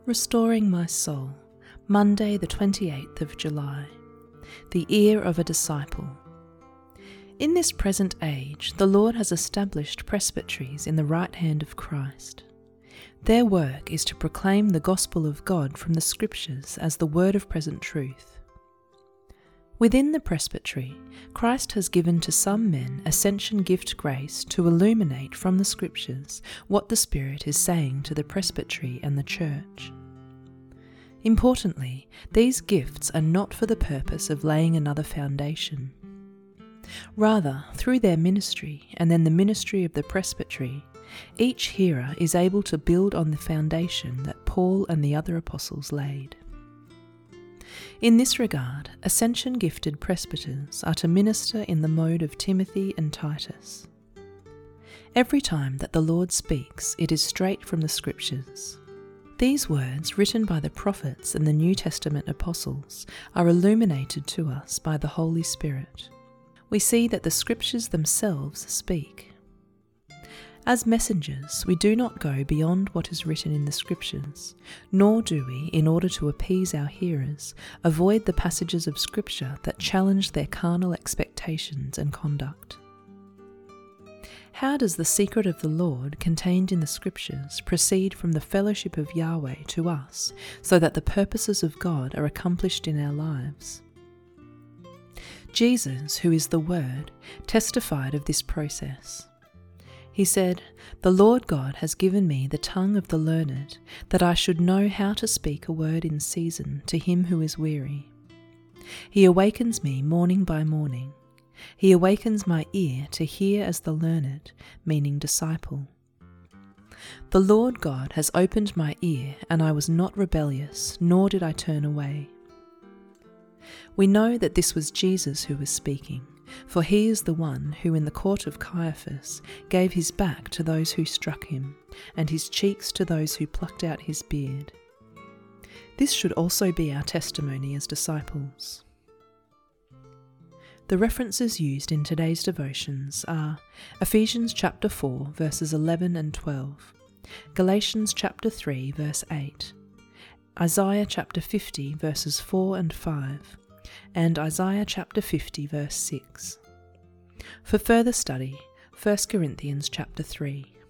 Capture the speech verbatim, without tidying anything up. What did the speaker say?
Restoring my soul, Monday the twenty-eighth of July. The ear of a disciple. In this present age, the Lord has established presbyteries in the right hand of Christ. Their work is to proclaim the gospel of God from the Scriptures as the word of present truth. Within the presbytery, Christ has given to some men ascension gift grace to illuminate from the Scriptures what the Spirit is saying to the presbytery and the church. Importantly, these gifts are not for the purpose of laying another foundation. Rather, through their ministry and then the ministry of the presbytery, each hearer is able to build on the foundation that Paul and the other apostles laid. In this regard, ascension-gifted presbyters are to minister in the mode of Timothy and Titus. Every time that the Lord speaks, it is straight from the Scriptures. These words, written by the prophets and the New Testament apostles, are illuminated to us by the Holy Spirit. We see that the Scriptures themselves speak. As messengers, we do not go beyond what is written in the Scriptures, nor do we, in order to appease our hearers, avoid the passages of Scripture that challenge their carnal expectations and conduct. How does the secret of the Lord contained in the Scriptures proceed from the fellowship of Yahweh to us, so that the purposes of God are accomplished in our lives? Jesus, who is the Word, testified of this process. He said, "The Lord God has given me the tongue of the learned, that I should know how to speak a word in season to him who is weary. He awakens me morning by morning. He awakens my ear to hear as the learned," meaning disciple. The Lord God has opened my ear, and I was not rebellious, nor did I turn away. We know that this was Jesus who was speaking, for he is the one who in the court of Caiaphas gave his back to those who struck him, and his cheeks to those who plucked out his beard. This should also be our testimony as disciples. The references used in today's devotions are Ephesians chapter four, verses eleven and twelve, Galatians chapter three, verse eight, Isaiah chapter fifty, verses four and five, and Isaiah chapter fifty, verse six. For further study, First Corinthians chapter three.